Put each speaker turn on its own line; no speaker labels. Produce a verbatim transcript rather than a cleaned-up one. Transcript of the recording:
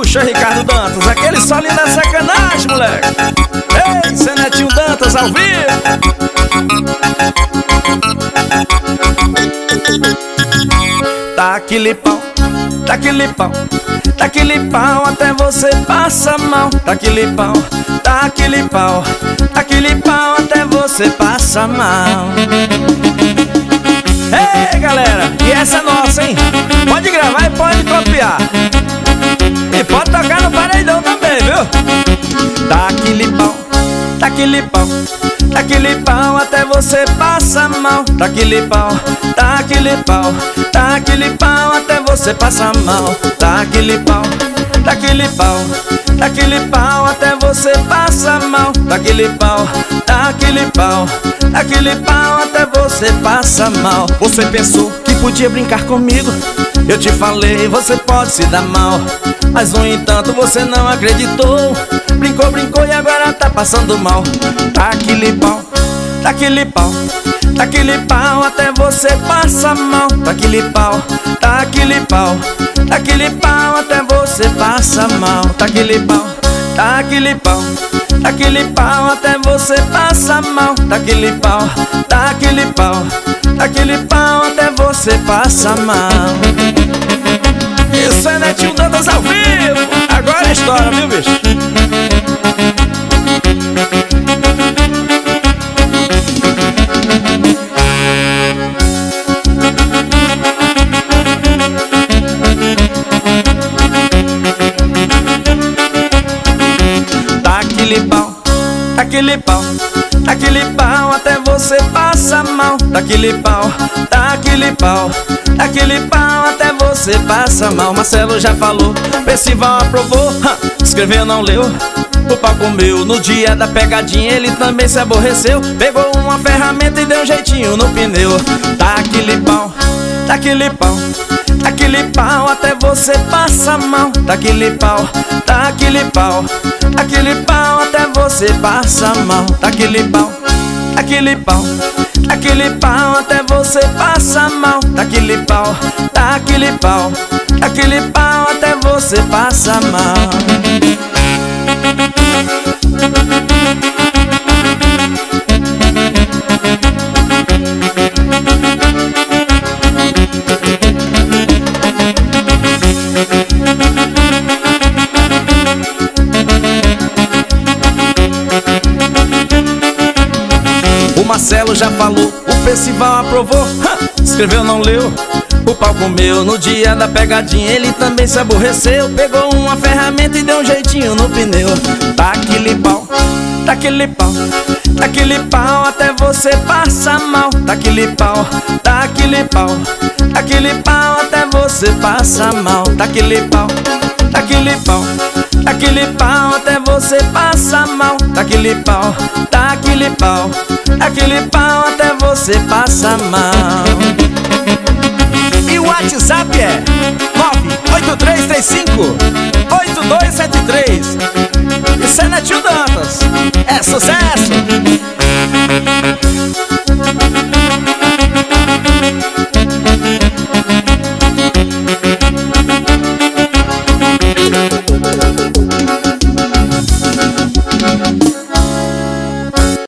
Puxa, Ricardo Dantas, aquele solinho da sacanagem, moleque. Ei, cê Netinho Dantas ao vivo. Tá aquele pau, tá aquele pau, tá aquele pau, até você passa mal. Tá aquele pau, tá aquele pau, tá aquele pau, até você passa mal. Ei, galera, e essa é nossa, hein? Pode gravar e pode copiar. E pode tocar no paredão também, viu? Tá aquele pau, tá aquele pau, tá aquele pau, até você passa mal. Tá aquele pau, tá aquele pau, tá aquele pau, até você passa mal. Tá aquele pau, tá aquele pau, tá aquele pau, até você passa mal. Tá aquele pau, tá aquele pau, tá aquele pau, até você passa mal. Você pensou que podia brincar comigo, eu te falei, você pode se dar mal. Mas no entanto você não acreditou. Brincou, brincou e agora tá passando mal. Tá aquele pau, tá aquele pau, tá aquele pau, até você passa mal. Tá aquele pau, tá aquele pau, tá aquele pau, até você passa mal. Tá aquele pau, tá aquele pau, tá aquele pau, até você passa mal. Tá aquele pau, tá aquele pau, tá aquele pau, até você passa mal. Isso é Netinho Dantas ao vivo. Agora é história, viu, bicho? Tá aquele pau, tá aquele pau, tá aquele pau, até você passa mal. Tá aquele pau, tá aquele pau, tá aquele pau, até você passa mal. Marcelo já falou, Percival aprovou, escreveu não leu, o pau comeu. No dia da pegadinha ele também se aborreceu. Pegou uma ferramenta e deu um jeitinho no pneu. Tá aquele pau, tá aquele pau, tá aquele pau, até você passa mal. Tá aquele pau, tá aquele pau, tá aquele pau, até você passa mal. Tá aquele pau, tá aquele pau, tá aquele pau, até você passa mal. Tá aquele pau, tá aquele pau, tá aquele pau, até você passa mal. O Marcelo já falou, o Percival aprovou, escreveu não leu, o pau comeu. No dia da pegadinha ele também se aborreceu. Pegou uma ferramenta e deu um jeitinho no pneu. Tá aquele pau, tá aquele pau, tá aquele pau, até você passa mal. Tá aquele pau, tá aquele pau, tá aquele pau, até você passa mal. Tá aquele pau, tá aquele pau, tá aquele pau, até você passa mal. Tá aquele pau, tá aquele pau, tá aquele pau, até você passa mal. E o WhatsApp é nove oito três três cinco oito dois sete três. Isso é Netinho Dantas, é sucesso!